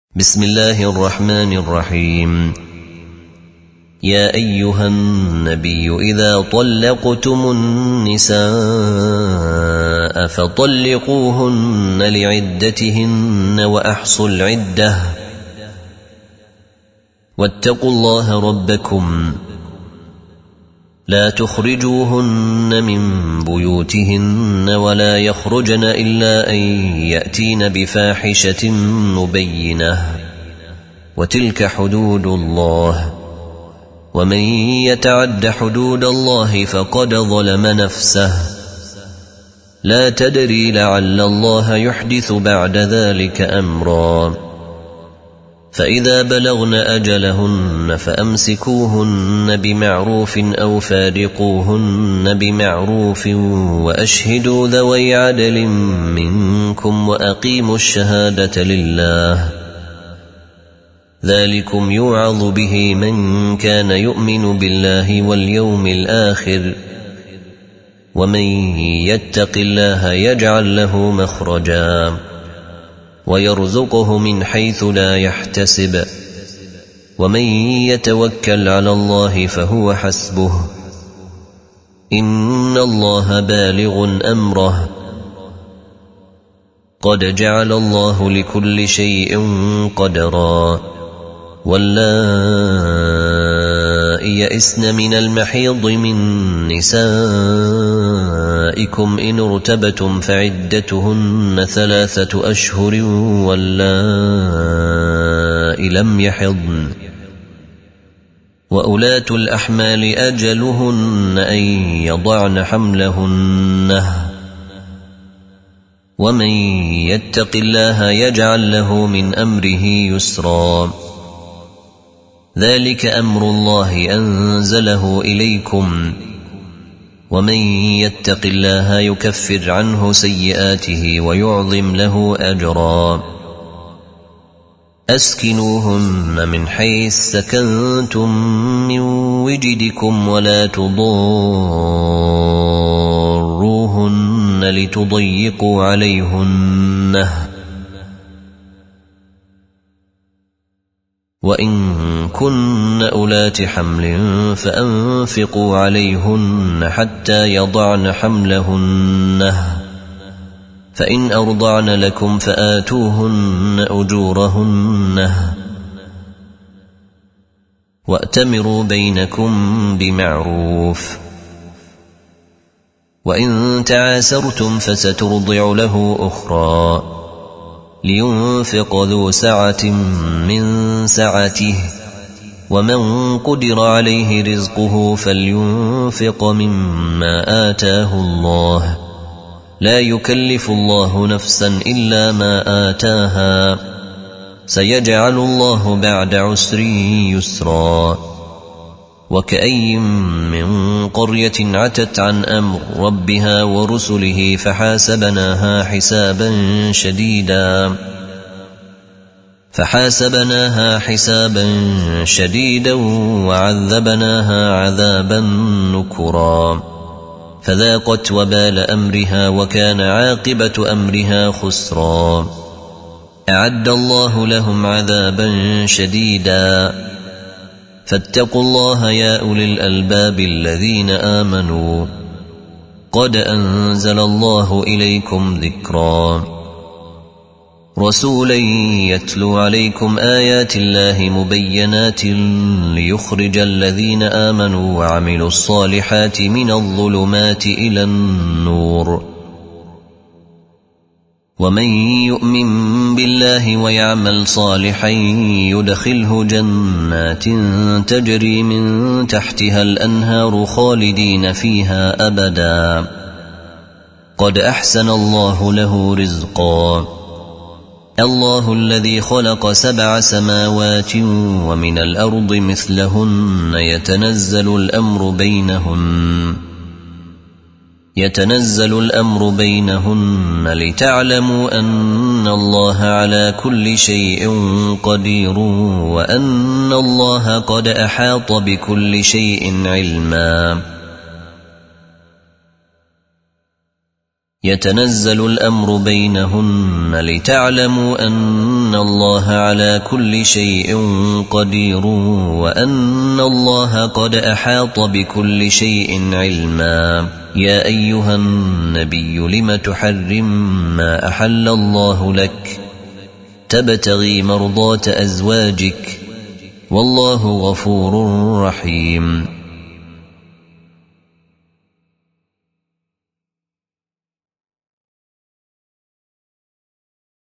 بسم الله الرحمن الرحيم. يا أيها النبي إذا طلقتم النساء فطلقوهن لعدتهن وأحصوا العدة واتقوا الله ربكم لا تخرجوهن من بيوتهن ولا يخرجن إلا أن يأتين بفاحشة مبينة وتلك حدود الله ومن يتعد حدود الله فقد ظلم نفسه لا تدري لعل الله يحدث بعد ذلك أمرا فإذا بلغن أجلهن فأمسكوهن بمعروف أو فارقوهن بمعروف وأشهدوا ذوي عدل منكم وأقيموا الشهادة لله ذلكم يوعظ به من كان يؤمن بالله واليوم الآخر ومن يتق الله يجعل له مخرجا ويرزقه من حيث لا يحتسب ومن يتوكل على الله فهو حسبه إن الله بالغ أمره قد جعل الله لكل شيء قدرا واللائي يئسن من المحيض من نسائكم إن ارتبتم فعدتهن 3 أشهر واللائي لم يحضن وأولات الأحمال أجلهن أن يضعن حملهن ومن يتق الله يجعل له من أمره يسرا ذلك أمر الله أنزله إليكم ومن يتق الله يكفر عنه سيئاته ويعظم له أجرا أسكنوهن من حيث سكنتم من وجدكم ولا تضاروهن لتضيقوا عليهن وإن كن أولات حمل فأنفقوا عليهن حتى يضعن حملهن فإن أرضعن لكم فآتوهن أجورهن وأتمروا بينكم بمعروف وإن تعاسرتم فسترضع له أخرى لينفق ذو سعة من سعته ومن قدر عليه رزقه فلينفق مما آتاه الله لا يكلف الله نفسا إلا ما آتاها سيجعل الله بعد عسر يسرا وكأي من قرية عتت عن أمر ربها ورسله فحاسبناها حسابا شديدا وعذبناها عذابا نكرا فذاقت وبال أمرها وكان عاقبة أمرها خسرا أعد الله لهم عذابا شديدا فاتقوا الله يا أولي الألباب الذين آمنوا قد أنزل الله إليكم ذكرا رسولا يتلو عليكم آيات الله مبينات ليخرج الذين آمنوا وعملوا الصالحات من الظلمات إلى النور ومن يؤمن بالله ويعمل صالحا يدخله جنات تجري من تحتها الأنهار خالدين فيها أبدا قد أحسن الله له رزقا الله الذي خلق 7 سماوات ومن الأرض مثلهن يتنزل الأمر بينهن لتعلموا أن الله على كل شيء قدير وأن الله قد أحاط بكل شيء علما يتنزل الأمر بينهن لتعلموا أن الله على كل شيء قدير وأن الله قد أحاط بكل شيء علما. يا أيها النبي لم تحرم ما أحل الله لك تبتغي مرضات أزواجك والله غفور رحيم.